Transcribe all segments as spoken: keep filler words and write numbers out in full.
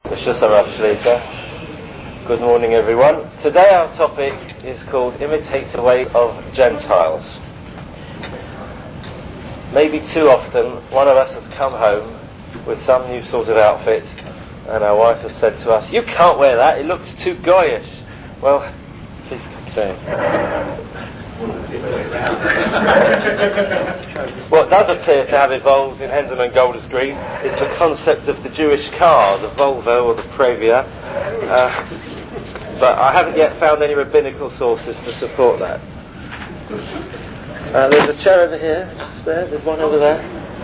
Good morning, everyone. Today our topic is called Imitate the Ways of Gentiles. Maybe too often one of us has come home with some new sort of outfit and our wife has said to us, "You can't wear that, it looks too goyish." Well, please continue. What does appear to have evolved in Hendon and Golders Green is the concept of the Jewish car, the Volvo or the Previa, uh, but I haven't yet found any rabbinical sources to support that. Uh, there's a chair over here, spare. There's one over there.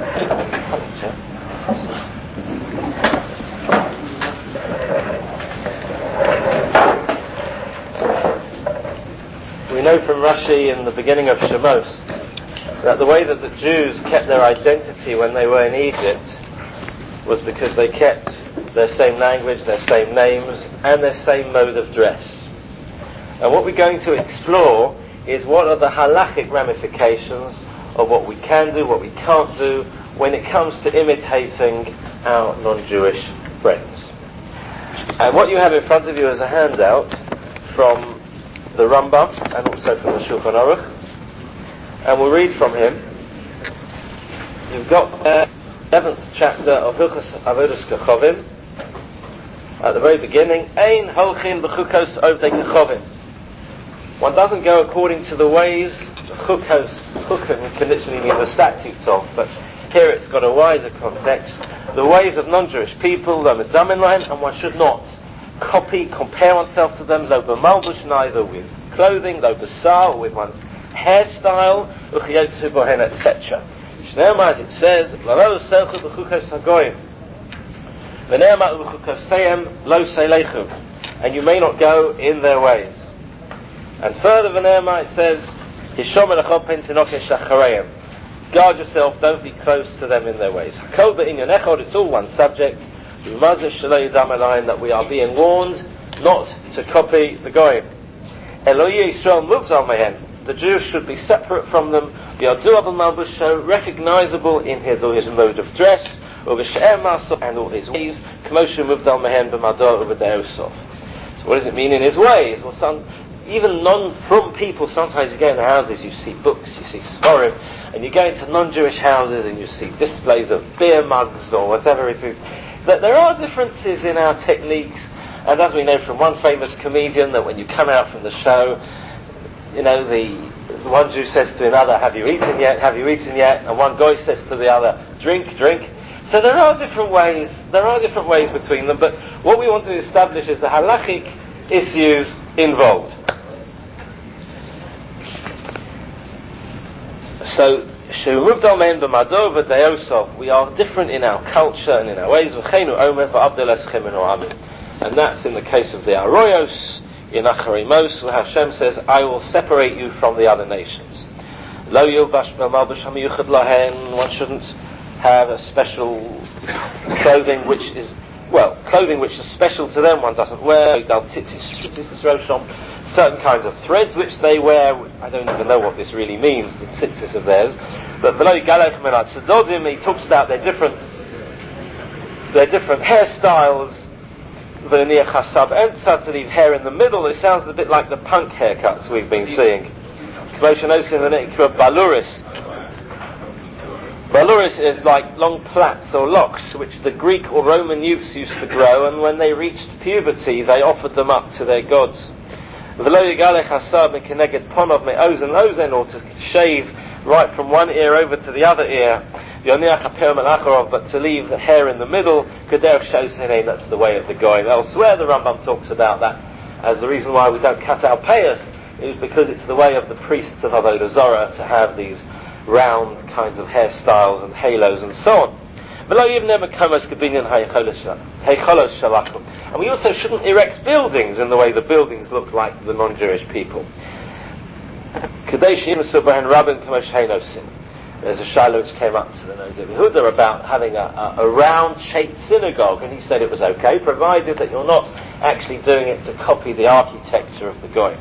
We know from Rashi in the beginning of Shemos that the way that the Jews kept their identity when they were in Egypt was because they kept their same language, their same names, and their same mode of dress. And what we're going to explore is what are the halachic ramifications of what we can do, what we can't do, when it comes to imitating our non-Jewish friends. And what you have in front of you is a handout from the Rambam and also from the Shulchan Aruch, and we'll read from him. You've got the eleventh chapter of Hilchos Avodas Kechovim. At the very beginning, Ein holchin b'chukos ovdei kechovim. One doesn't go according to the ways. Chukos, chukim can literally mean the statutes of, but here it's got a wiser context. The ways of non-Jewish people, lo medamin lahem, and one should not copy, compare oneself to them, lo b'malbush, neither with clothing, lo b'sar, or with one's hairstyle, uchiyotzu bohen, et cetera. Shneimah, as it says, lo selchu b'chukos hagoyim, v'neimah u'b'chukoseihem lo seilechu, and you may not go in their ways. And further, v'neimah, it says, hishom elecho pen tinokesh achareim, guard yourself, don't be close to them in their ways. Hakol b'inyan echod, it's all one subject. That we are being warned not to copy the Goyim. Eloi Yisrael moves on mehen. The Jews should be separate from them. Recognizable in his, his mode of dress, and all his ways. So what does it mean in his ways? Well, some, even non-from people, sometimes you go in the houses, you see books, you see Sforim, and you go into non-Jewish houses and you see displays of beer mugs or whatever it is. That there are differences in our techniques, and as we know from one famous comedian, that when you come out from the show, you know, the, the one Jew says to another, "Have you eaten yet? Have you eaten yet?" And one guy says to the other, "Drink, drink." So there are different ways, there are different ways between them, but what we want to establish is the halachic issues involved. So, we are different in our culture and in our ways. And that's in the case of the Aroyos, in Acharemos, where Hashem says, "I will separate you from the other nations." One shouldn't have a special clothing which is, well, clothing which is special to them, one doesn't wear. Certain kinds of threads which they wear, I don't even know what this really means, the tzitzis of theirs. But he talks about their different their different hairstyles. To leave hair in the middle, it sounds a bit like the punk haircuts we've been seeing. Baluris. Baluris is like long plaits or locks, which the Greek or Roman youths used to grow, and when they reached puberty, they offered them up to their gods. Or to shave right from one ear over to the other ear, but to leave the hair in the middle, that's the way of the Goyim. Elsewhere the Rambam talks about that as the reason why we don't cut our payas is because it's the way of the priests of Avodah Zarah to have these round kinds of hairstyles and halos and so on. And we also shouldn't erect buildings in the way the buildings look like the non-Jewish people. There's a shiloh which came up to the Noda B'Yehuda about having a, a, a round-shaped synagogue, and he said it was okay, provided that you're not actually doing it to copy the architecture of the Goyim.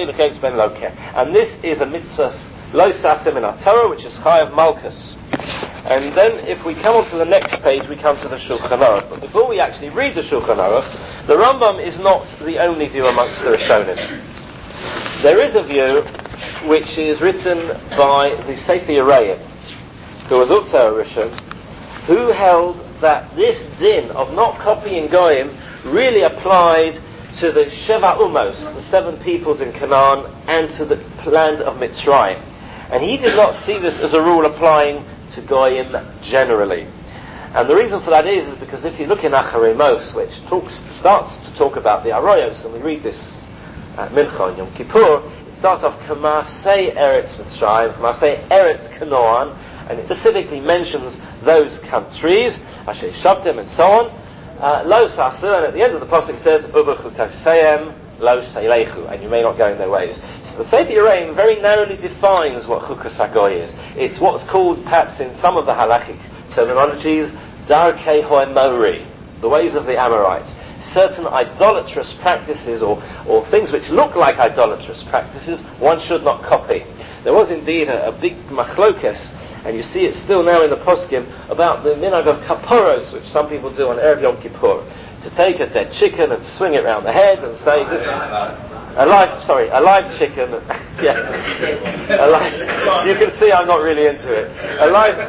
And this is a mitzvah lo sasim in our Torah, which is Chayav Malchus. And then if we come on to the next page, we come to the Shulchan Aruch. But before we actually read the Shulchan Aruch, the Rambam is not the only view amongst the Rishonim. There is a view which is written by the Sefer Yereim, who was also a Rishon, who held that this din of not copying Goyim really applied to the Sheva Umos, the seven peoples in Canaan, and to the land of Mitzrayim. And he did not see this as a rule applying to Goyim generally. And the reason for that is, is because if you look in Acharei Mos, which talks, starts to talk about the Arayos, and we read this at Mincha and Yom Kippur, it starts off Kamasei Eretz Mitzrayim, Kamasei Eretz Canaan, and it specifically mentions those countries, Asher Shavtim and so on. Uh, Lo Sasu, and at the end of the pasuk it says Ubechukoseim Lo Seilechu, and you may not go in their ways. So the Sefer Yereim very narrowly defines what Chukas HaGoy is. It's what's called, perhaps in some of the halachic terminologies, Darkei Ho'emori, the ways of the Amorites. Certain idolatrous practices or, or things which look like idolatrous practices, one should not copy. There was indeed a, a big machlokes, and you see it still now in the poskim, about the minhag of kaporos, which some people do on Erev Yom Kippur, to take a dead chicken and to swing it round the head and say, this is a live, sorry, a live chicken, yeah, a live, you can see I'm not really into it, a live,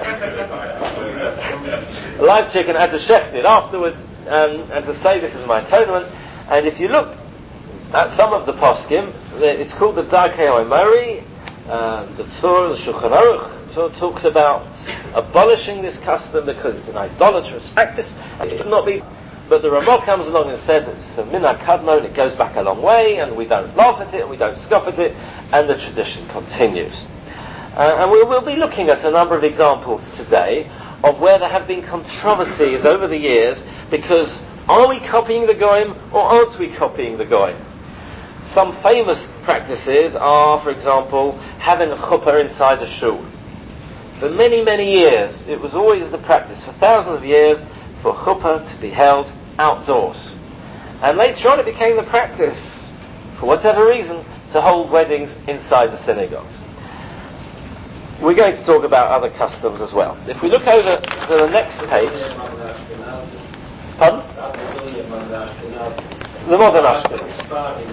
a live chicken and to shecht it afterwards, um, and to say this is my atonement. And if you look at some of the poskim, it's called the Darkei Ho'emori, uh, the Torah, the Shulchan Aruch, so it talks about abolishing this custom because it's an idolatrous practice. It should not be. But the Ramah comes along and says it's a minhag kadmon, it goes back a long way, and we don't laugh at it, and we don't scoff at it, and the tradition continues. Uh, and we will be looking at a number of examples today of where there have been controversies over the years because are we copying the Goyim or aren't we copying the Goyim? Some famous practices are, for example, having a chuppah inside a shul. For many, many years, it was always the practice, for thousands of years, for chuppah to be held outdoors. And later on it became the practice, for whatever reason, to hold weddings inside the synagogues. We're going to talk about other customs as well. If we look over to the next page... Pardon? The modern Ashkenaz.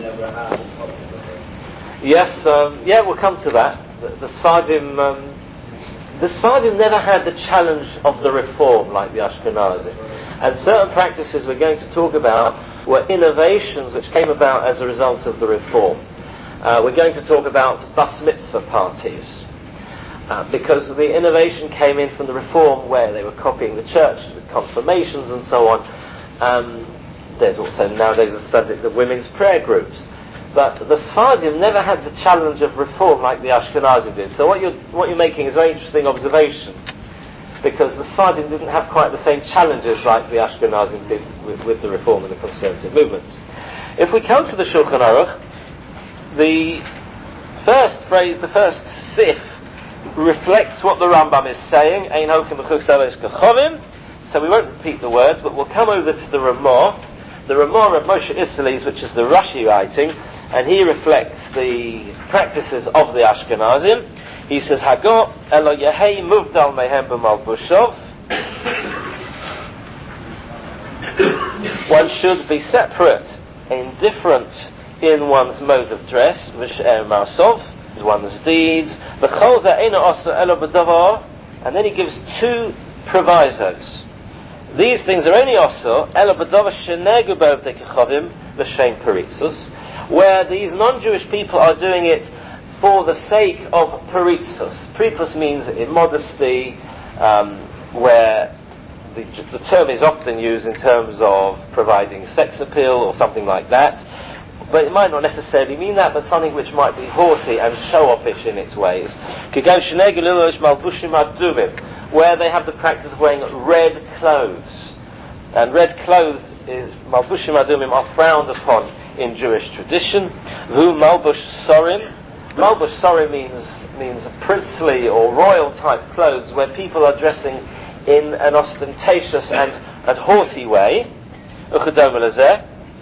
Yes, um, yeah, we'll come to that. The, the Sfardim... Um, The Sfardim never had the challenge of the reform like the Ashkenazim. And certain practices we're going to talk about were innovations which came about as a result of the reform. Uh, we're going to talk about bas mitzvah parties. Uh, because the innovation came in from the reform where they were copying the church with confirmations and so on. Um, there's also nowadays a subject of women's prayer groups. But the Sfardim never had the challenge of reform like the Ashkenazim did. So what you're, what you're making is a very interesting observation, because the Sfardim didn't have quite the same challenges like the Ashkenazim did with, with the reform and the conservative movements. If we come to the Shulchan Aruch, the first phrase, the first sif, reflects what the Rambam is saying. So we won't repeat the words, but we'll come over to the Ramah. The Ramah of Moshe Isserles, which is the Rashi writing, and he reflects the practices of the Ashkenazim. He says, Hago elo yehei muvdal mehem b'malbushov. One should be separate and different in one's mode of dress, v'she'er ma'asov, one's deeds, v'chol za'ena osa elo b'davar, and then he gives two provisos. These things are only also elo b'davar shenegu b'ovdei kechavim l'shem peritzus, where these non-Jewish people are doing it for the sake of peritzus. Peritzus means immodesty, um, where the, the term is often used in terms of providing sex appeal or something like that. But it might not necessarily mean that, but something which might be haughty and show-offish in its ways. Where they have the practice of wearing red clothes. And red clothes is malbushim adumim are frowned upon in Jewish tradition. Vu malbush sorim. Malbush sorim means means princely or royal type clothes where people are dressing in an ostentatious and, and haughty way. Uchadom elazeh.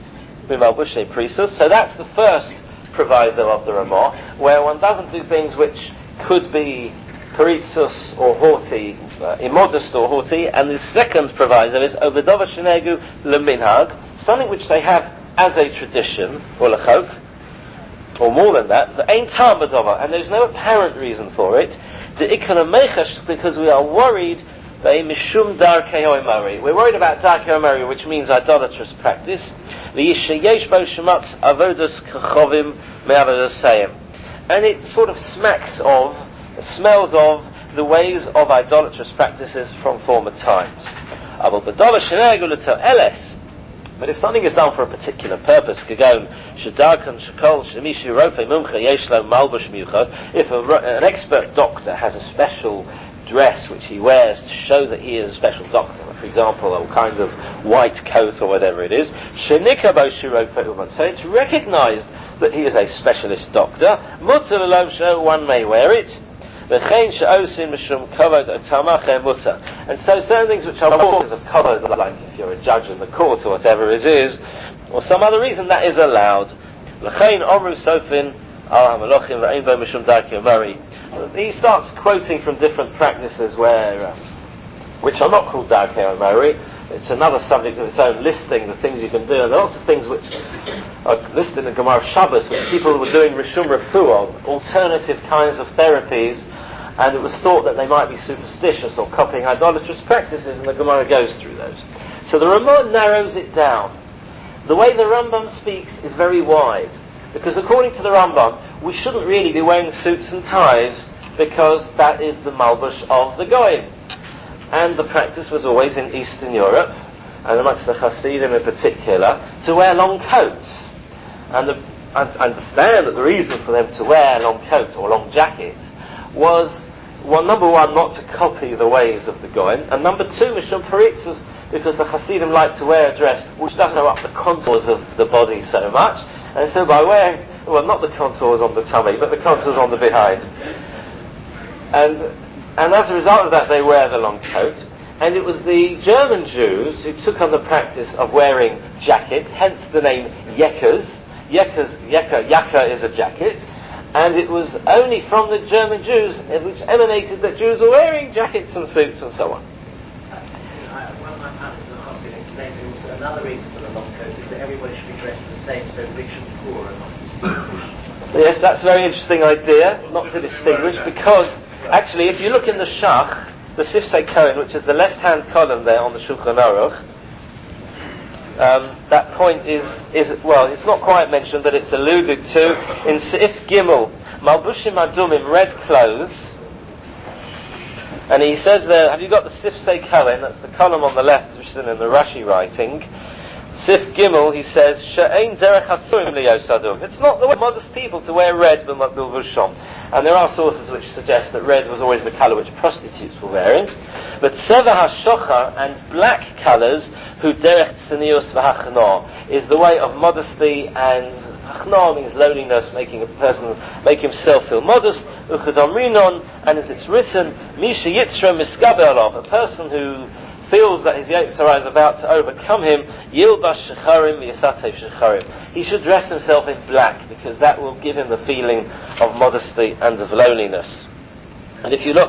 So that's the first proviso of the Ramah, where one doesn't do things which could be peritzus or haughty, uh, immodest or haughty, and the second proviso is overdova shenegu leminhag, something which they have as a tradition, or lechok, or more than that, the ein tam badova, and there's no apparent reason for it, the ikana mechash, because we are worried, they mishum darkei hoimari. We're worried about darkei hoimari, which means idolatrous practice. The yishayesh bo shematz avodas kachovim me'avodosayim, and it sort of smacks of, smells of the ways of idolatrous practices from former times. But if something is done for a particular purpose, if a, an expert doctor has a special dress which he wears to show that he is a special doctor, for example, a kind of white coat or whatever it is, so it's recognised that he is a specialist doctor, one may wear it, and so certain things which are because of kavod, like if you're a judge in the court or whatever it is, or some other reason, that is allowed. He starts quoting from different practices where, uh, which are not called darkei hoimari. It's another subject of its own, listing the things you can do, and there are lots of things which are listed in the Gemara Shabbos, which people were doing rishum refuah, alternative kinds of therapies, and it was thought that they might be superstitious or copying idolatrous practices, and the Gemara goes through those. So the Ramah narrows it down. The way the Rambam speaks is very wide, because according to the Rambam, we shouldn't really be wearing suits and ties, because that is the malbush of the Goyim. And the practice was always in Eastern Europe, and amongst the Hasidim in particular, to wear long coats. And the, I understand that the reason for them to wear long coats or long jackets was, well, number one, not to copy the ways of the Goyim, and number two, mishum peritzos, because the Hasidim like to wear a dress which doesn't go up the contours of the body so much, and so by wearing, well, not the contours on the tummy, but the contours on the behind. And and as a result of that, they wear the long coat. And it was the German Jews who took on the practice of wearing jackets, hence the name Yekkers. Yekkers, Yekka, Yakka is a jacket. And it was only from the German Jews which emanated that Jews were wearing jackets and suits and so on. One of my partners in the hospital explained that another reason for the long coats is that everybody should be dressed the same, so rich and poor are not distinguished. Yes, that's a very interesting idea, not to distinguish, because actually if you look in the Shach, the Sifsei Kohen, which is the left-hand column there on the Shulchan Aruch, um, that point is, is, well, it's not quite mentioned, but it's alluded to in Sif Gimel, Malbushim Adumim, red clothes, and he says there, have you got the Sifsei Kohen, that's the column on the left, which is in the Rashi writing, Sif Gimel, he says, She'ein derech hatzurim liyosadug. It's not the way of modest people to wear red bilvushom. And there are sources which suggest that red was always the colour which prostitutes were wearing. But seva hashochar and black colours, who derech tzenius v'hachna, is the way of modesty, and hachna means lowliness, making a person, make himself feel modest. Uchadam rinon, and as it's written, misha yitzra miskaber alav, a person who feels that his Yetzer Hara is about to overcome him, Yilbash Shecharim Yisatev Shecharim. He should dress himself in black, because that will give him the feeling of modesty and of lowliness. And if you look...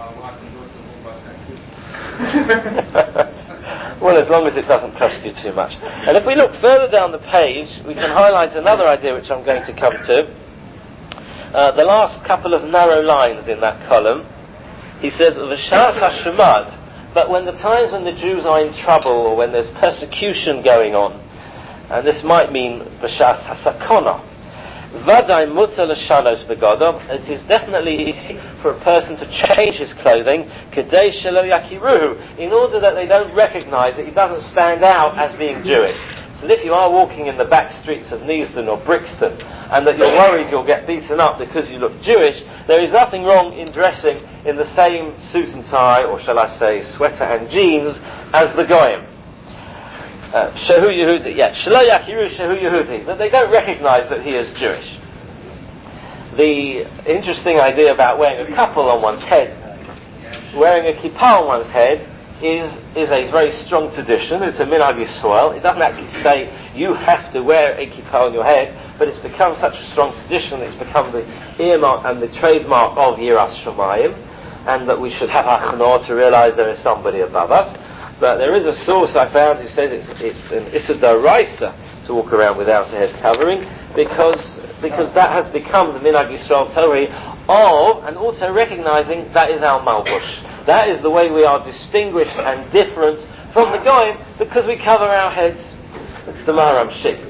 well, as long as it doesn't cost you too much. And if we look further down the page, we can highlight another idea which I'm going to come to. Uh, the last couple of narrow lines in that column, he says, V'shas HaShemad, but when the times when the Jews are in trouble, or when there's persecution going on, and this might mean b'shas hasakona, vaday mutar l'shanos begodom, it is definitely for a person to change his clothing, kedei shelo yakiruhu, in order that they don't recognise that he doesn't stand out as being Jewish. So if you are walking in the back streets of Neasden or Brixton, and that you're worried you'll get beaten up because you look Jewish, there is nothing wrong in dressing in the same suit and tie, or shall I say sweater and jeans, as the Goyim. Shehu Yehudi, yeah, Shelo Yakiru Shehu Yehudi, that they don't recognise that he is Jewish. The interesting idea about wearing a couple on one's head, wearing a kippah on one's head, is is a very strong tradition. It's a minhag Yisrael. It doesn't actually say you have to wear a kippah on your head, but it's become such a strong tradition, it's become the earmark and the trademark of Yiras Shamayim. and that we should have hachnah to realise there is somebody above us. But there is a source I found who says it's it's an issa d'oraisa to walk around without a head covering, because because that has become the minhag Yisrael Torah of, and also recognising that is our malbush. That is the way we are distinguished and different from the goyim, because we cover our heads. It's the Maharam Shik.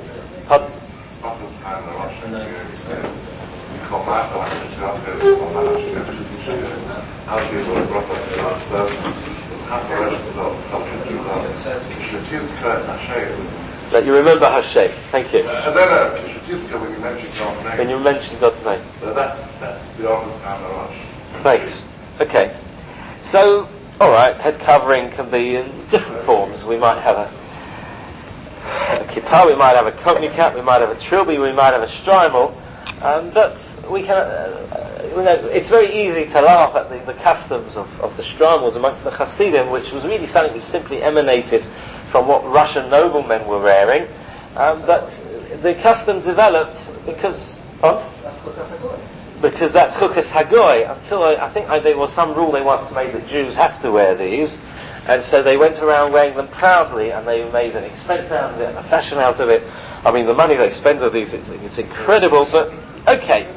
That you remember Hashem. Thank you. Uh, no, no, when you mentioned God's name. When you mentioned God's name. So that's, that's the honest and the rush. Thanks. Okay. So, alright, head covering can be in different forms. We might have a, a kippah, we might have a company cap, we might have a trilby, we might have a shtreimel. Um, but we can, uh, you know, it's very easy to laugh at the, the customs of, of the shtreimels amongst the Hasidim, which was really something that simply emanated from what Russian noblemen were wearing. Um, but the custom developed because, oh? Because that's Chukas Hagoy. Until I, I think I, there was some rule they once made that Jews have to wear these, and so they went around wearing them proudly, and they made an expense out of it, a fashion out of it. I mean, the money they spend on these, it's, it's incredible. But okay,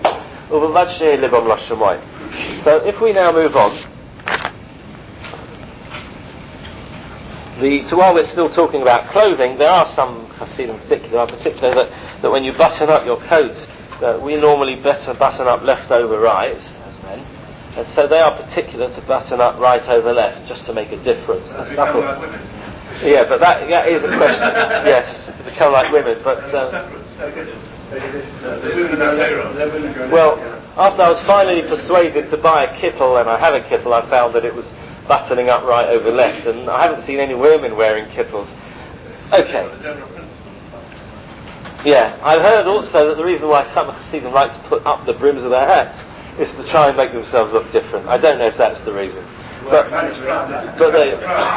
so if we now move on, the, so while we're still talking about clothing, there are some Hasidim in particular, in particular that, that when you button up your coat, that we normally better button up left over right, as men, and so they are particular to button up right over left, just to make a difference. They become like women. Yeah, but that, that is a question. Yes, to become like women, but... Um, well, after I was finally persuaded to buy a kittel, and I have a kittel, I found that it was buttoning up right over left, and I haven't seen any women wearing kittels. Okay. Yeah, I've heard also that the reason why some Hasidim like to put up the brims of their hats is to try and make themselves look different. I don't know if that's the reason. But, but they...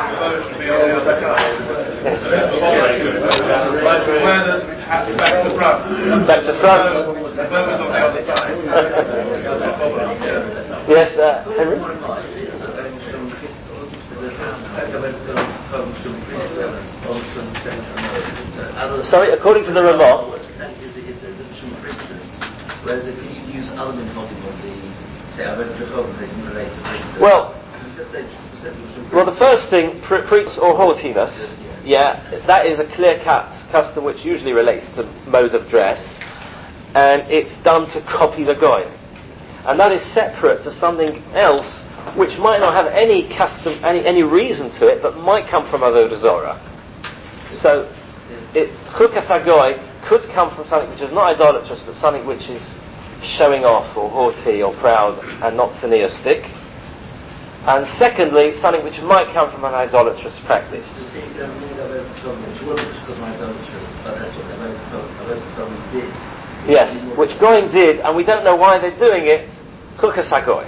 Back to front. Back to front. Yes, uh, Henry? Sorry, according to the Ramah. Whereas if you use other than on the, say, I read the Jehovah, they can relate to well, well, the first thing, pre- preach or haughtiness, yeah, that is a clear-cut custom which usually relates to mode of dress, and it's done to copy the goy, and that is separate to something else which might not have any custom, any any reason to it, but might come from Avodah Zorah. So, it, Chukas HaGoy could come from something which is not idolatrous, but something which is showing off, or haughty, or proud, and not tzniustic. And secondly, something which might come from an idolatrous practice. Yes, which Goyim did, and we don't know why they're doing it. Chukas HaGoy.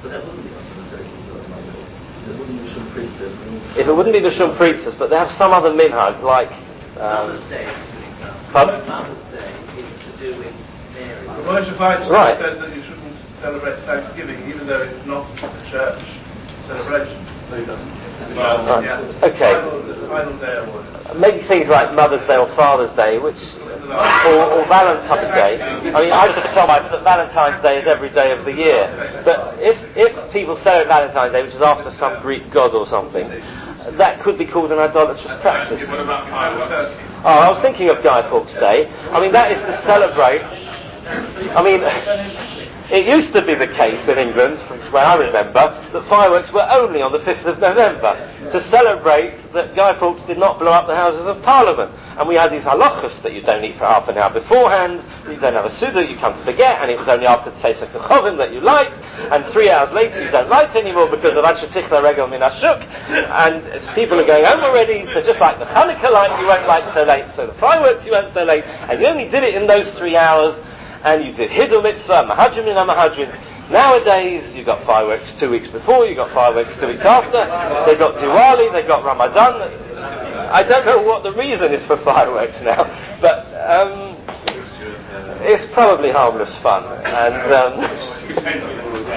If it wouldn't be the Shum Priestess, but they have some other minhag, like... Um, Mother's Day, for example. Pardon? Mother's Day is to do with Mary. The Moshe Feinstein Right. says that you shouldn't celebrate Thanksgiving, even though it's not a church celebration. Well, right. yeah. Okay. Final, final day or whatever. Maybe things like Mother's Day or Father's Day, which... Or, or Valentine's Day. I mean, I just tell my that Valentine's Day is every day of the year. But if if people celebrate Valentine's Day, which is after some Greek god or something, that could be called an idolatrous practice. What about fireworks? Oh, I was thinking of Guy Fawkes Day. I mean, that is to celebrate... I mean... It used to be the case in England, from where I remember, that fireworks were only on the fifth of November, to celebrate that Guy Fawkes did not blow up the Houses of Parliament. And we had these halachas that you don't eat for half an hour beforehand, you don't have a suda, you come to forget, and it was only after Tzeitzah Kachovim that you light, and three hours later you don't light anymore because of Ashetichla Regel Min Ashuk, and people are going home already, so just like the Hanukkah light you won't light so late, so the fireworks you won't so late, and you only did it in those three hours, and you did Hidul Mitzvah, Mahadrim and Mahadrim. Nowadays, you've got fireworks two weeks before, you've got fireworks two weeks after, they've got Diwali, they've got Ramadan. I don't know what the reason is for fireworks now, but um, it's probably harmless fun. And um,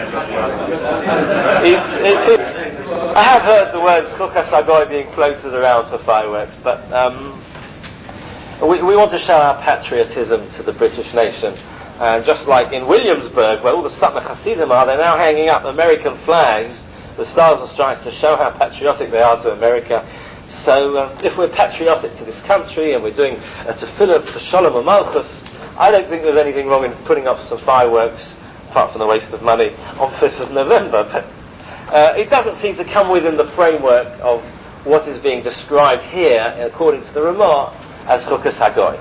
it's, it's, I have heard the words Chukas Hagoy being floated around for fireworks, but um, we, we want to show our patriotism to the British nation. And just like in Williamsburg, where all the Satmar Hasidim are, they're now hanging up American flags, the Stars and Stripes, to show how patriotic they are to America. So um, if we're patriotic to this country and we're doing a tefillah for Shalom and Malchus, I don't think there's anything wrong in putting up some fireworks, apart from the waste of money, on fifth of November. But uh, it doesn't seem to come within the framework of what is being described here, according to the Ramah, as Chukas Hagoy.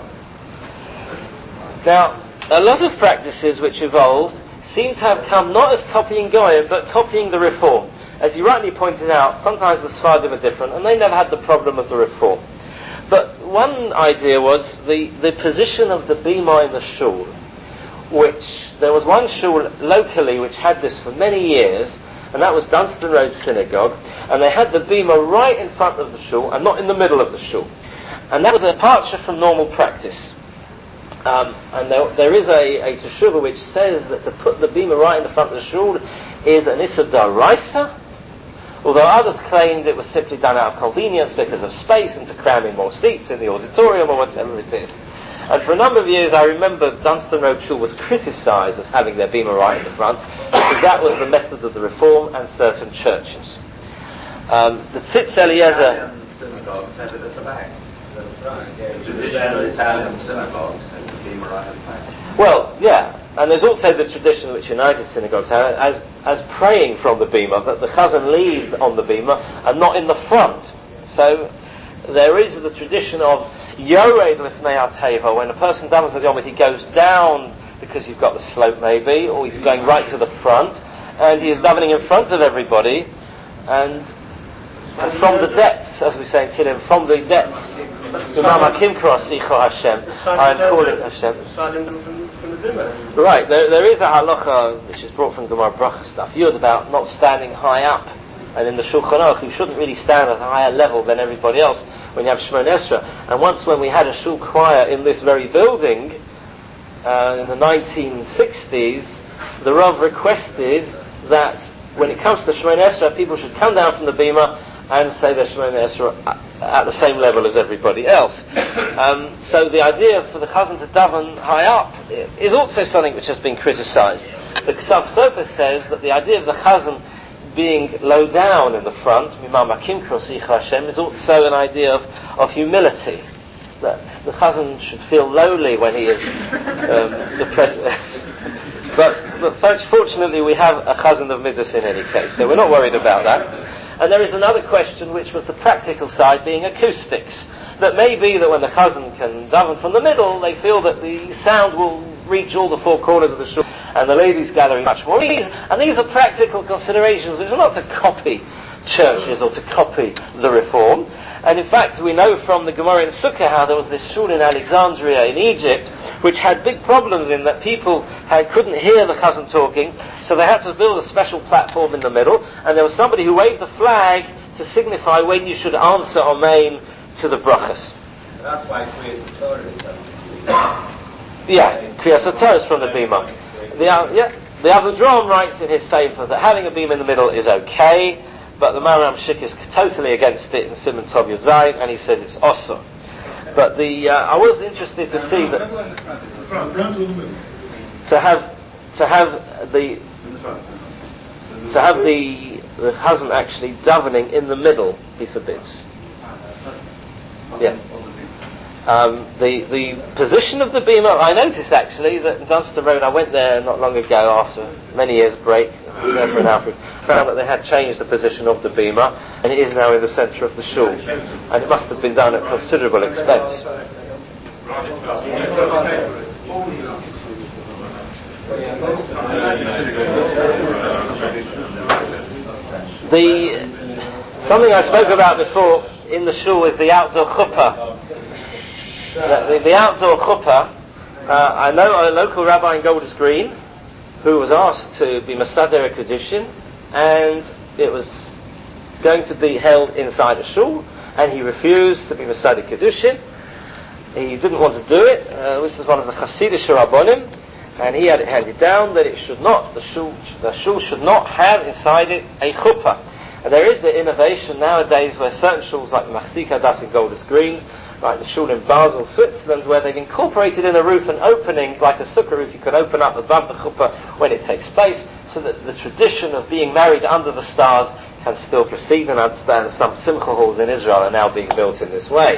Now, a lot of practices which evolved seem to have come not as copying Goyim, but copying the Reform. As you rightly pointed out, sometimes the Sfardim are different, and they never had the problem of the Reform. But one idea was the, the position of the bima in the shul, which there was one shul locally which had this for many years, and that was Dunstan Road Synagogue, and they had the bima right in front of the shul, and not in the middle of the shul. And that was a departure from normal practice. Um, and there, there is a, a teshuvah which says that to put the bima right in the front of the shul is an issa d'oraisa, although others claimed it was simply done out of convenience because of space and to cram in more seats in the auditorium or whatever it is. And for a number of years I remember Dunstan Road Shul was criticised as having their bima right in the front because that was the method of the Reform and certain churches. Um, the Tzitz Eliezer synagogues have it at the back. That's right. Yeah, traditional Italian synagogues have the bima right at the back. Well, yeah, and there's also the tradition which United synagogues have as as praying from the bima, that the chazan leads on the bima and not in the front. So there is the tradition of yored lifnei hateva, when a person davens at the Yom, he goes down because you've got the slope maybe, or he's going right to the front, and he is davening in front of everybody, and And from the depths, as we say in Tehillim, from the depths, I'm calling Hashem. Right, there, there is a halacha which is brought from Gemara Bracha stuff, Yud, about not standing high up. And in the Shulchan Aruch, you shouldn't really stand at a higher level than everybody else when you have Shemona Esrei. And once when we had a shul choir in this very building, uh, in the nineteen sixties, the Rav requested that when it comes to Shemona Esrei, people should come down from the bima and say their Shemona Esrei at the same level as everybody else. Um, so the idea for the chazan to daven high up is also something which has been criticised. The Ksav Sofer says that the idea of the chazan being low down in the front, Mimam Hakim Krosicha Hashem, is also an idea of, of humility. That the chazan should feel lowly when he is um, the president. but, but fortunately we have a chazan of Midas in any case, so we're not worried about that. And there is another question, which was the practical side, being acoustics. That may be that when the chazan can daven from the middle, they feel that the sound will reach all the four corners of the shul, and the ladies gathering much more ease. And these are practical considerations which are not to copy churches or to copy the Reform. And in fact, we know from the Gemara in Sukkah how there was this shul in Alexandria in Egypt which had big problems in that people had, couldn't hear the chazan talking, so they had to build a special platform in the middle, and there was somebody who waved the flag to signify when you should answer Amen to the brachas. That's why Kriyas Torah is done. Yeah, Kriyas Torah is from the bima. The, uh, yeah, the Avedron writes in his Sefer that having a bima in the middle is okay, but the Maram Shik is totally against it in Simon Tov Yud Zayin, and he says it's awesome. But the uh, I was interested to see that to have to have the to have the the chazan actually davening in the middle, he forbids. Yeah. Um, the the position of the bima, I noticed actually that in Dunstan Road, I went there not long ago after many years break, Zebra and Alfred, found that they had changed the position of the bima, and it is now in the centre of the shul, and it must have been done at considerable expense. The something I spoke about before in the shul is the outdoor chuppah. The, the, the outdoor chuppah, uh, I know a local rabbi in Golders Green who was asked to be Masader Kedushin, and it was going to be held inside a shul, and he refused to be Masader Kedushin. He didn't want to do it. Uh, this is one of the Hasidic Rabbonim, and he had it handed down that it should not, the shul, the shul should not have inside it a chuppah. And there is the innovation nowadays where certain shuls like the Machzika Das in Golders Green, like the shul in Basel, Switzerland, where they've incorporated in the roof an opening, like a sukkah roof, you could open up above the chuppah when it takes place, so that the tradition of being married under the stars can still proceed. And I understand some simcha halls in Israel are now being built in this way.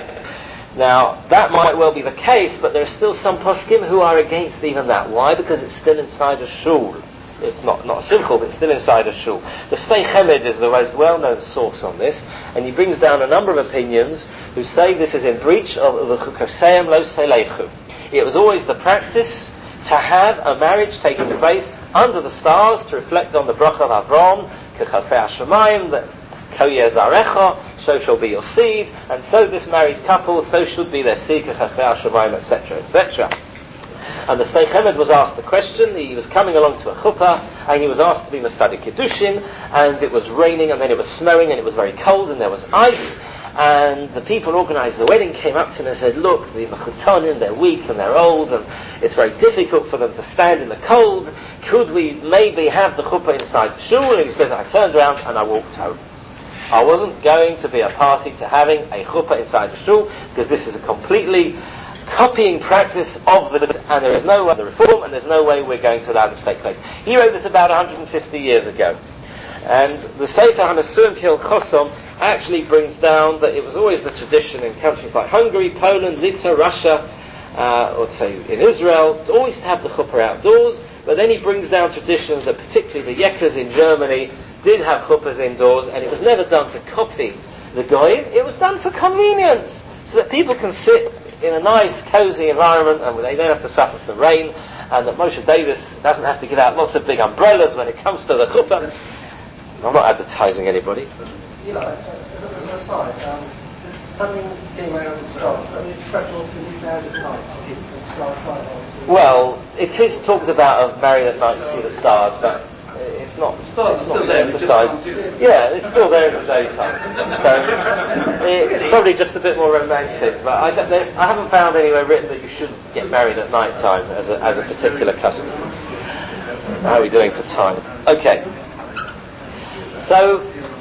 Now, that might well be the case, but there are still some poskim who are against even that. Why? Because it's still inside a shul. It's not, not a simcha, but it's still inside a shul. The Shtei Chemed is the most well-known source on this, and he brings down a number of opinions who say this is in breach of the Chukoseim Lo Seilechu. It was always the practice to have a marriage taking place under the stars to reflect on the bracha of Avram, Kechalfei HaShamayim, that Ko Yeh Zarecha, so shall be your seed, and so this married couple, so should be their seed, Kechalfei HaShamayim, et cetera, et cetera. And the Shtei Chemed was asked the question. He was coming along to a chuppah, and he was asked to be Masadik Kiddushin, and it was raining, and then it was snowing, and it was very cold, and there was ice, and the people who organised the wedding came up to him and said, look, the Mechutanim, they're weak and they're old, and it's very difficult for them to stand in the cold. Could we maybe have the chuppah inside the shul? And he says, I turned around and I walked home. I wasn't going to be a party to having a chuppah inside the shul, because this is a completely copying practice of the, and there is no other reform, and there's no way we're going to allow this to take place. He wrote this about one hundred fifty years ago, and the Sefer HaNesuim Kil Chosom actually brings down that it was always the tradition in countries like Hungary, Poland, Litva, Russia, uh, or say in Israel, always to have the chuppah outdoors. But then he brings down traditions that particularly the Yekkers in Germany did have chuppahs indoors, and it was never done to copy the goyim. It was done for convenience, so that people can sit in a nice, cosy environment, and they don't have to suffer from the rain, and that Moshe Davis doesn't have to give out lots of big umbrellas when it comes to the chuppah. I'm not advertising anybody. You know, as an aside, um, something getting married at the stars, I mean, it's preferable to be married at night, to keep the stars right on. Well, it is talked about of married at night to see the stars, but it's not, The stars it's are not still there, we just emphasised. can't see them. Yeah, it's still there in the daytime. So it's probably just a bit more romantic, but I, don't, there, I haven't found anywhere written that you should get married at night time as a, as a particular custom. How are we doing for time? Okay. So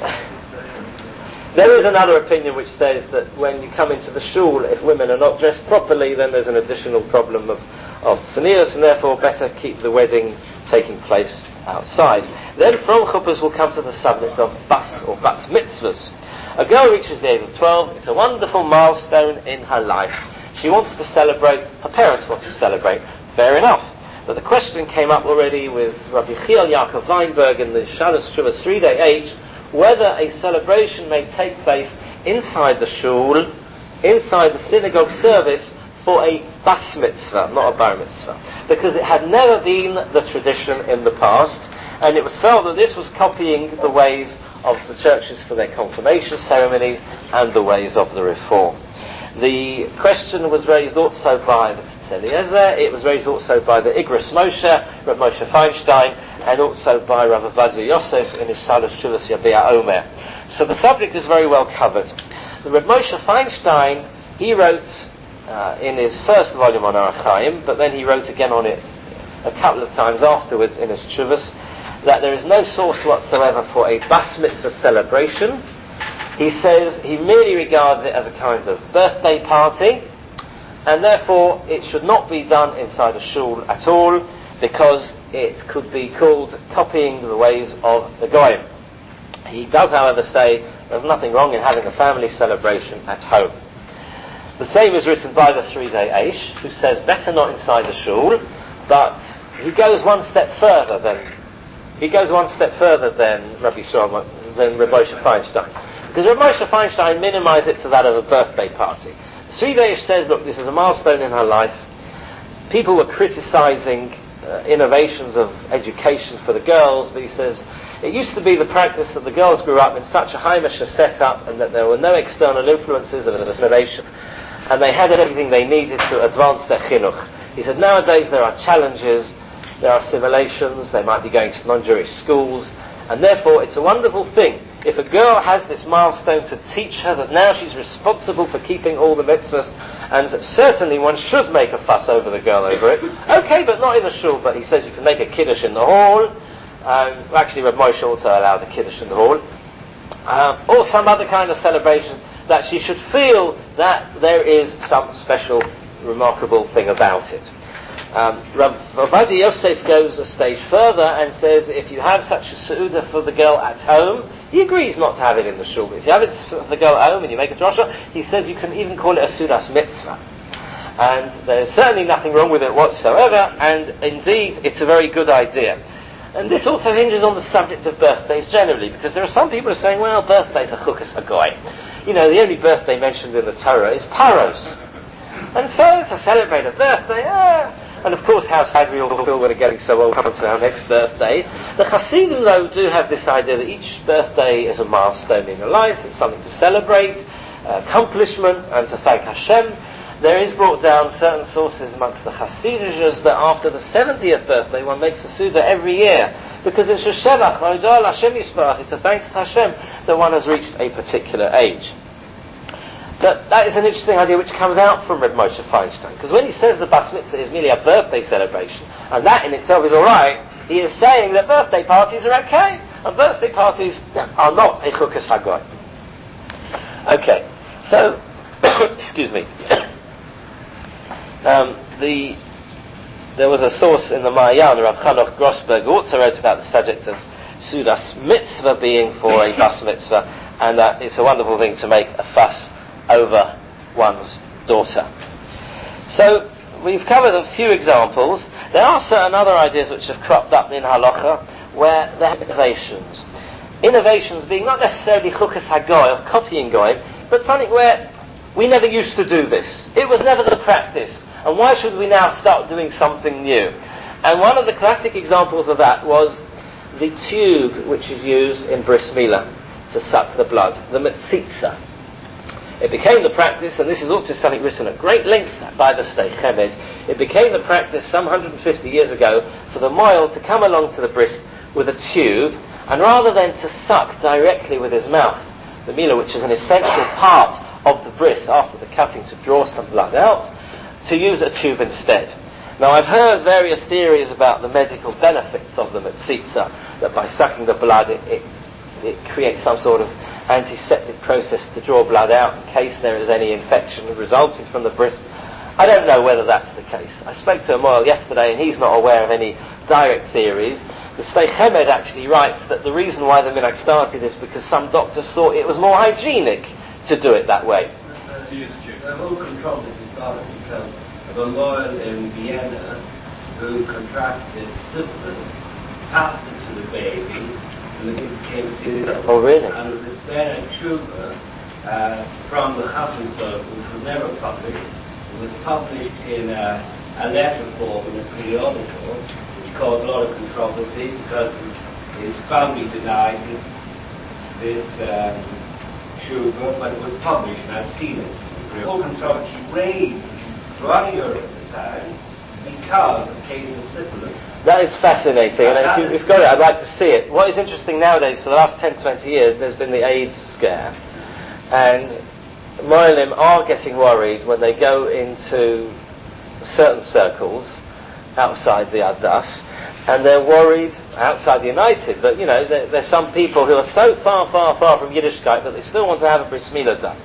there is another opinion which says that when you come into the shul, if women are not dressed properly, then there's an additional problem of, of tznius, and therefore better keep the wedding taking place outside. Then from chuppahs we'll come to the subject of bas or bat mitzvahs. A girl reaches the age of twelve. It's a wonderful milestone in her life. She wants to celebrate, her parents want to celebrate. Fair enough. But the question came up already with Rabbi Chiel Yaakov Weinberg in the Shalos Tshuvas three-day age, whether a celebration may take place inside the shul, inside the synagogue service, for a bas mitzvah, not a bar mitzvah, because it had never been the tradition in the past, and it was felt that this was copying the ways of the churches for their confirmation ceremonies and the ways of the reform. The question was raised also by the Tzitz Eliezer, it was raised also by the Igros Moshe, Rav Moshe Feinstein, and also by Rav Avadia Yosef in his Shalos Tshuvas Yabia Omer. So the subject is very well covered. The Rav Moshe Feinstein, he wrote uh, in his first volume on Orach Chaim, but then he wrote again on it a couple of times afterwards in his Tshuvas, that there is no source whatsoever for a Bas Mitzvah celebration. He says he merely regards it as a kind of birthday party, and therefore it should not be done inside a shul at all, because it could be called copying the ways of the goyim. He does, however, say there's nothing wrong in having a family celebration at home. The same is written by the Sridei Eish, who says better not inside the shul, but he goes one step further than he goes one step further than Rabbi Shlomo, than Rabbi Moshe Feinstein. Because Rav Moshe Feinstein minimised it to that of a birthday party. Sridei Eish says, look, this is a milestone in her life. People were criticising uh, innovations of education for the girls, but he says, it used to be the practice that the girls grew up in such a Haimisha setup, and that there were no external influences of innovation, and they had everything they needed to advance their chinuch. He said, nowadays there are challenges, there are assimilations, they might be going to non-Jewish schools, and therefore it's a wonderful thing if a girl has this milestone to teach her that now she's responsible for keeping all the mitzvahs and certainly one should make a fuss over the girl over it. Okay, but not in the shul, but he says you can make a kiddush in the hall. Um, actually, Reb Moshe also allowed a kiddush in the hall. Um, or some other kind of celebration that she should feel that there is some special, remarkable thing about it. Um, Rav Ovadia Yosef goes a stage further and says if you have such a seudah for the girl at home, he agrees not to have it in the shul. If you have it for the girl at home and you make a drasha, he says you can even call it a sudas mitzvah. And there's certainly nothing wrong with it whatsoever, and indeed it's a very good idea. And this also hinges on the subject of birthdays generally, because there are some people who are saying, well, birthdays are chukas hagoy. You know, the only birthday mentioned in the Torah is Paro's. And so to celebrate a birthday, ah, and of course how sad we all feel when we're getting so old on to our next birthday. The Hasidim, though, do have this idea that each birthday is a milestone in your life, it's something to celebrate, uh, accomplishment, and to thank Hashem. There is brought down certain sources amongst the Hasidus that after the seventieth birthday one makes a Suda every year, because it's a Shevach, it's a thanks to Hashem that one has reached a particular age. But that is an interesting idea which comes out from Reb Moshe Feinstein, because when he says the Bas Mitzvah is merely a birthday celebration, and that in itself is alright, he is saying that birthday parties are okay, and birthday parties are not a chukas hagoy. Okay, so, excuse me. Um, the there was a source in the Mahayan, Rav Chanoch Grossberg, who also wrote about the subject of Sudas Mitzvah being for a Bas Mitzvah, and that it's a wonderful thing to make a fuss over one's daughter. So, we've covered a few examples. There are certain other ideas which have cropped up in Halacha, where there are innovations. Innovations being not necessarily chukas hagoy, of copying goy, but something where we never used to do this. It was never the practice. And why should we now start doing something new? And one of the classic examples of that was the tube which is used in bris milah to suck the blood, the metzitza. It became the practice, and this is also something written at great length by the Shtei Chemed, it became the practice some one hundred fifty years ago for the moil to come along to the bris with a tube, and rather than to suck directly with his mouth, the milah, which is an essential part of the bris after the cutting to draw some blood out, to use a tube instead. Now I've heard various theories about the medical benefits of the metzitza, that by sucking the blood it, it, it creates some sort of antiseptic process to draw blood out in case there is any infection resulting from the bris. I don't know whether that's the case. I spoke to a moil yesterday and he's not aware of any direct theories. The Shtei Chemed actually writes that the reason why the minhag started is because some doctors thought it was more hygienic to do it that way. The whole controversy started because of a moil in Vienna who contracted syphilis, passed it to the baby, and it became serious. Oh, really? And it was then a tuber uh, from the Hassan Club, which was never published. It was published in a, a letter form in a periodical, which caused a lot of controversy because his family denied this, this um, tuber, but it was published and I've seen it. The whole controversy raged throughout Europe at the time because of cases of syphilis. That is fascinating, and if you've got it, I'd like to see it. What is interesting nowadays, for the last ten to twenty years, there's been the AIDS scare, and Moilim are getting worried when they go into certain circles outside the Adas, and they're worried outside the United that, you know, there, there's some people who are so far, far, far from Yiddishkeit that they still want to have a bris milah done.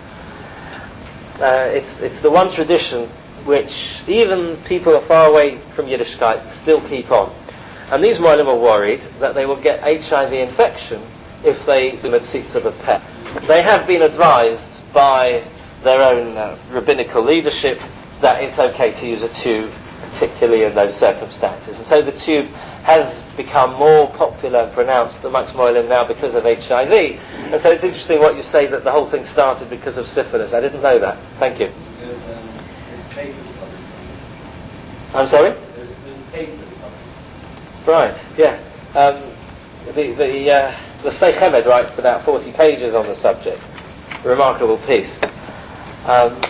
Uh, it's, it's the one tradition which even people who are far away from Yiddishkeit still keep on. And these Moilim are worried that they will get H I V infection if they do metzitza b'peh. They have been advised by their own uh, rabbinical leadership that it's okay to use a tube, particularly in those circumstances. And so the tube has become more popular and pronounced amongst Moilim now because of H I V. And so it's interesting what you say, that the whole thing started because of syphilis. I didn't know that. Thank you. There's, um, there's papers published. I'm sorry? There's, there's papers published. Right, yeah. Um, the the, uh, the Shtei Chemed writes about forty pages on the subject. A remarkable piece. Um,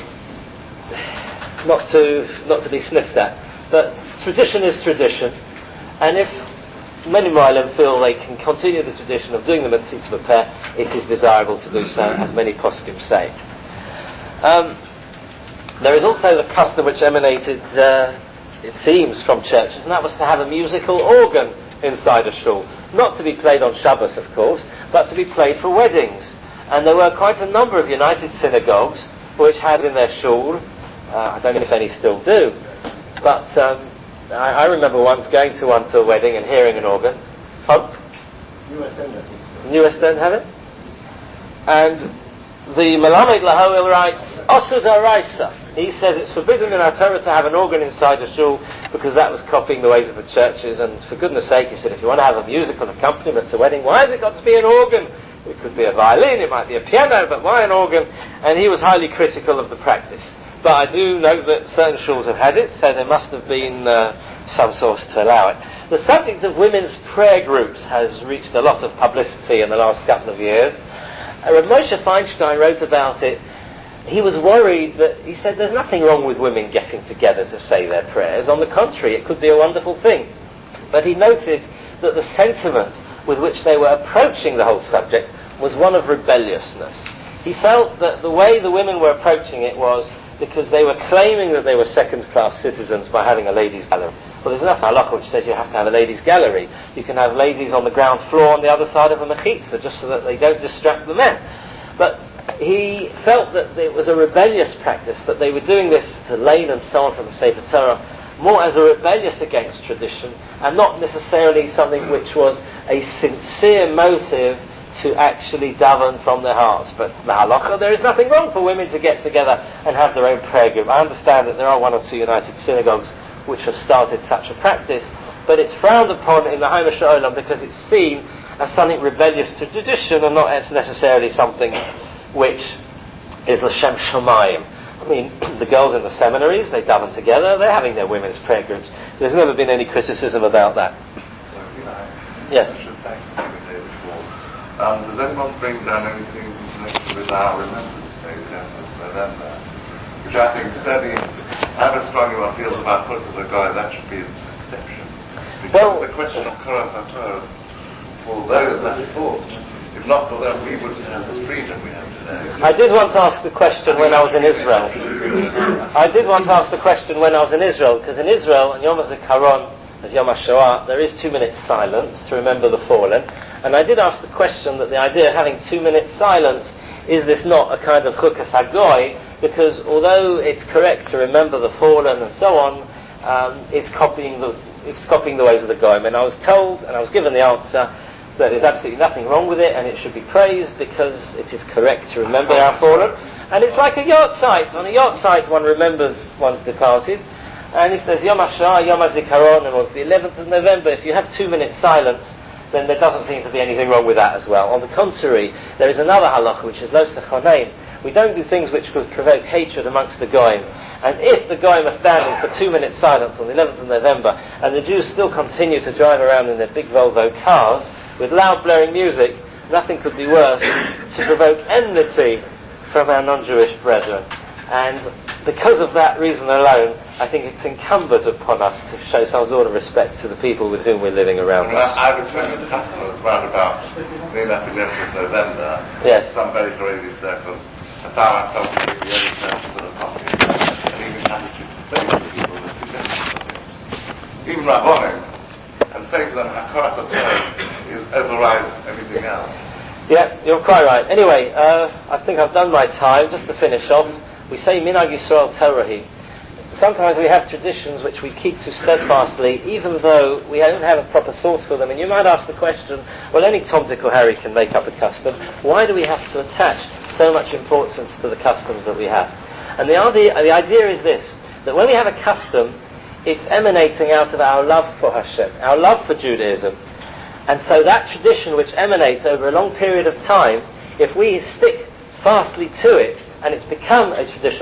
not to not to be sniffed at. But tradition is tradition. And if many Moilim feel they can continue the tradition of doing the metzitza b'peh, it is desirable to do so, as many poskim say. Um, there is also the custom which emanated, uh, it seems, from churches, and that was to have a musical organ inside a shul. Not to be played on Shabbos, of course, but to be played for weddings. And there were quite a number of United synagogues which had in their shul, uh, I don't know if any still do, but um, I, I remember once going to one to a wedding and hearing an organ. Pardon? U S N, I think. U S don't have it? And the Melamed Lahoil writes, Osud Araisa. He says it's forbidden in our Torah to have an organ inside a shul because that was copying the ways of the churches, and for goodness sake, he said, if you want to have a musical accompaniment to a wedding, why has it got to be an organ? It could be a violin, it might be a piano, but why an organ? And he was highly critical of the practice. But I do note that certain shuls have had it, so there must have been uh, some source to allow it. The subject of women's prayer groups has reached a lot of publicity in the last couple of years. Uh, Rav Moshe Feinstein wrote about it. He was worried that, he said, there's nothing wrong with women getting together to say their prayers. On the contrary, it could be a wonderful thing. But he noted that the sentiment with which they were approaching the whole subject was one of rebelliousness. He felt that the way the women were approaching it was because they were claiming that they were second-class citizens by having a ladies' gallery. Well, there's enough halacha which says you have to have a ladies' gallery. You can have ladies on the ground floor on the other side of a mechitza, just so that they don't distract the men. But he felt that it was a rebellious practice, that they were doing this to Lein and so on from the Sefer Torah, more as a rebellious against tradition, and not necessarily something which was a sincere motive to actually daven from their hearts. But the halacha, there is nothing wrong for women to get together and have their own prayer group. I understand that there are one or two United synagogues which have started such a practice, but it's frowned upon in the Hamish Olam because it's seen as something rebellious to tradition and not as necessarily something which is l'shem shamayim. I mean, the girls in the seminaries, they daven together, they're having their women's prayer groups. There's never been any criticism about that. Yes? Um, does anyone bring down anything connected with our Remembrance Day, the tenth of November? Which I think, certainly, I have a strong one feels about Chut as a guy, that should be an exception. Because Well, the question of Koras HaTorah, for those that fought, if not for them, we wouldn't have the freedom we have today. I did want to ask the question when I was in Israel. I did want to ask the question when I was in Israel, because in Israel, on Yom HaZikaron, as Yom HaShoah, there is two minutes silence to remember the fallen. And I did ask the question that the idea of having two minutes silence, is this not a kind of chukas hagoy? Because although it's correct to remember the fallen and so on, um, it's copying the it's copying the ways of the goyim. And I was told, and I was given the answer, that there's absolutely nothing wrong with it, and it should be praised because it is correct to remember our fallen. And it's like a yacht site. On a yacht site, one remembers one's departed. And if there's Yom HaShoah, Yom HaZikaron, and on the eleventh of November, if you have two minutes silence, then there doesn't seem to be anything wrong with that as well. On the contrary, there is another halacha, which is lo sechonein. We don't do things which could provoke hatred amongst the goyim. And if the goyim are standing for two minutes silence on the eleventh of November, and the Jews still continue to drive around in their big Volvo cars with loud blaring music, nothing could be worse to provoke enmity from our non-Jewish brethren. And because of that reason alone, I think it's incumbent upon us to show some sort of respect to the people with whom we're living around I, us. I was telling the customers round about the eleventh of November, Yes. some very Haredi circles, I found myself to be the only person for the coffee, and even having to explain to people the significance of it. Even Rabbonim, and saying to them, Hakaras HaTorah is overrides everything else. Yeah, you're quite right. Anyway, uh, I think I've done my time. Just to finish off, we say Minhag Yisrael Torahi. Sometimes we have traditions which we keep to steadfastly, even though we don't have a proper source for them. And you might ask the question, well, only Tom, Dick or Harry can make up a custom. Why do we have to attach so much importance to the customs that we have? And the idea, the idea is this, that when we have a custom, it's emanating out of our love for Hashem, our love for Judaism. And so that tradition which emanates over a long period of time, if we stick fastly to it, and it's become a tradition